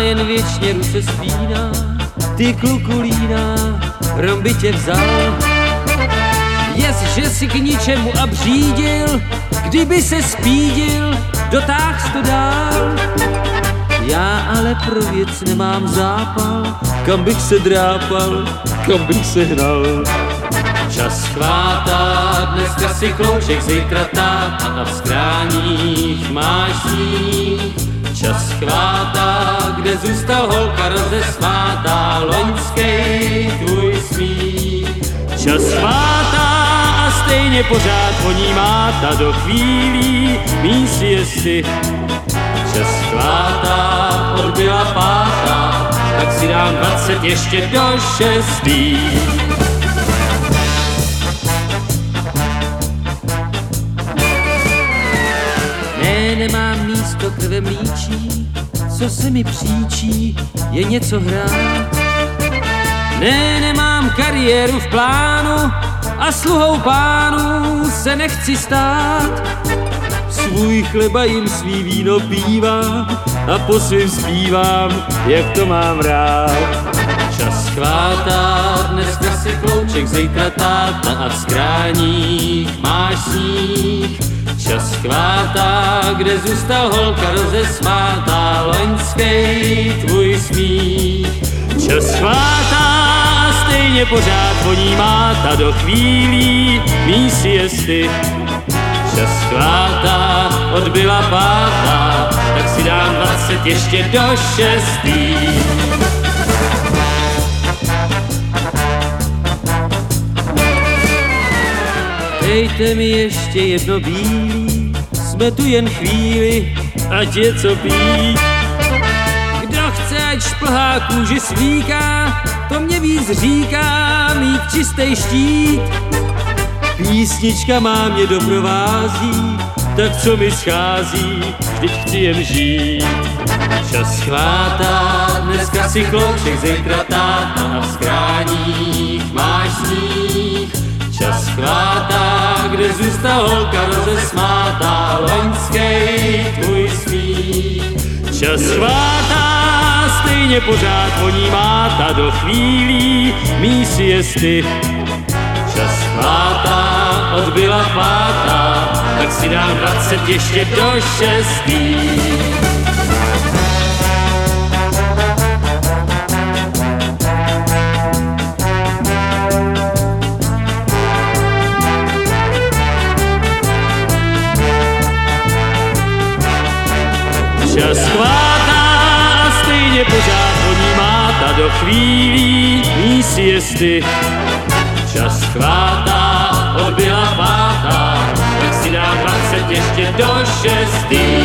jen věčně ruce spíná, ty kluku líná, rom by tě vzal. Jestže si k ničemu abřídil, kdyby se spídil, dotáh to dál. Já ale pro věc nemám zápal, kam bych se drápal, kam bych se hnal. Čas chvátá, dneska si klouček, zítra táta a v skráních máš sníh. Čas chvátá, kde zůstal holka rozesmátá, loňskej tvůj smích. Čas chvátá a stejně pořád voní máta do chvílí mý siesty. Čas chvátá, odbyla pátá, tak si dám 20 ještě do 6. Nemám místo krve mlíčí, co se mi příčí, je něco hrát. Nemám kariéru v plánu a sluhou pánů se nechci stát. Svůj chleba jim svý víno pívám a po svým zpívám, jak to mám rád. Čas chvátá, dneska si klouček, zítra táta a v skráních máš sníh. Čas chvátá, kde zůstal holka rozesmátá, loňskej tvůj smích. Čas chvátá, stejně pořád voní máta do chvílí mý siesty. Čas chvátá, odbyla pátá, tak si dám 20 ještě do 6. Dejte mi ještě jedno bílý, jsme tu jen chvíli, ať je co pít. Kdo chce, ať šplhá kůži svíká, to mě víc říká, mít čistý štít. Písnička má mě doprovází, tak co mi schází, vždyť chci jen žít. Čas chvátá, dneska si klouček, zítra táta a v skráních máš sníh. Čas chvátá, kde zůstal holka rozesmátá, loňskej tvůj smích. Čas chvátá, stejně pořád voní máta do chvílí mý siesty. Čas chvátá, odbyla pátá, tak si dám 20 ještě do 6. Čas chvátá a stejně pořád voní máta do chvílí mý siesty. Čas chvátá, odbyla pátá, tak si dám 20 ještě do 6.